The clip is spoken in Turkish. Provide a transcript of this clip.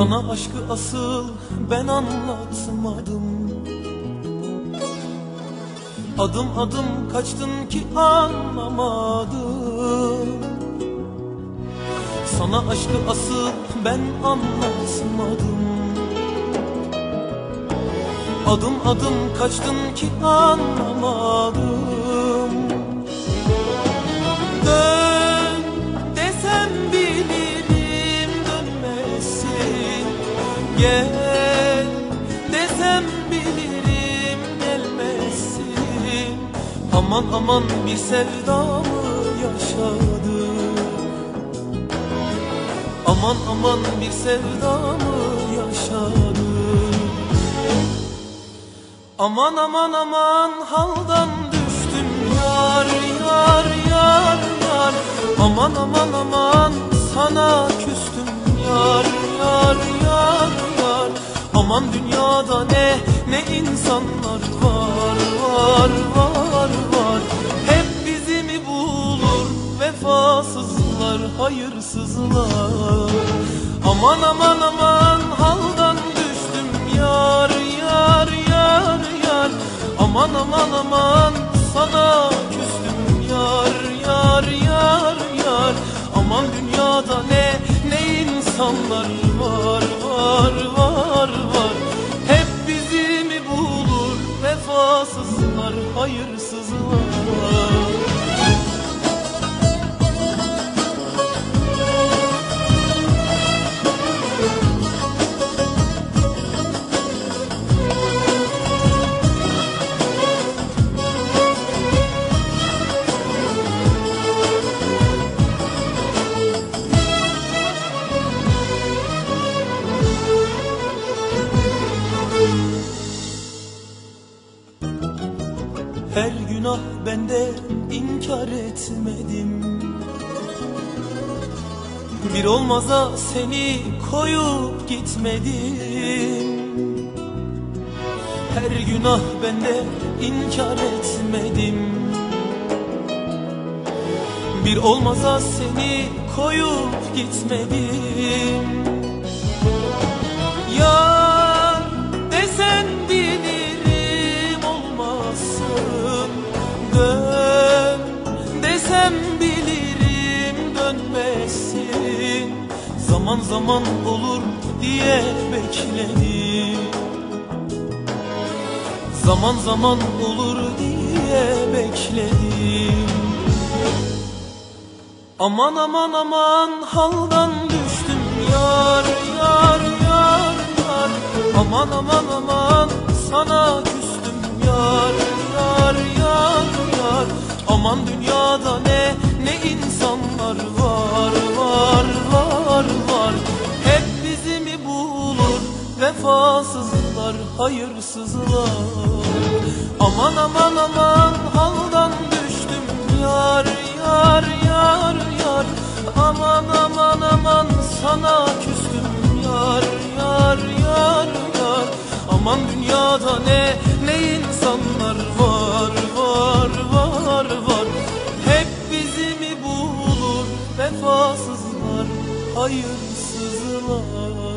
Sana aşkı asıl ben anlatmadım. Adım adım kaçtın ki anlamadım. Sana aşkı asıl ben anlatmadım. Adım adım kaçtın ki anlamadım. Dön desem bilirim dönmezsin. Gel desem bilirim gelmezsin. Aman aman bir sevdamı yaşadım. Aman aman bir sevdamı yaşadım. Aman aman aman haldan düştüm yar yar yar yar. Aman aman aman sana küstüm yar yar yar yar. Aman dünyada ne insanlar var var var var. Hep bizi mi bulur vefasızlar hayırsızlar. Aman aman aman haldan düştüm yar yar yar yar. Aman aman aman sana küstüm yar yar yar yar. Aman dünyada ne insanlar var var var var. Hep bizi mi bulur vefasızlar hayırsızlar. Her günah bende inkar etmedim. Bir olmaza seni koyup gitmedim. Her günah bende inkar etmedim. Bir olmaza seni koyup gitmedim. Yar desen bilirim olmazsın. Dön desem bilirim dönmezsin. Zaman zaman olur diye bekledim. Zaman zaman olur diye bekledim. Aman aman aman haldan düştüm yar yar yar yar. Aman aman aman sana küstüm yar yar yar yar. Aman dünyada ne insanlar var var var var. Hep bizi mi bulur vefasızlar hayırsızlar. Aman aman aman haldan düştüm yar yar yar yar. Aman aman aman sana küstüm yar yar yar yar. Aman dünyada ne insanlar var var var var. Hep bizi mi bulur vefasızlar hayırsızlar.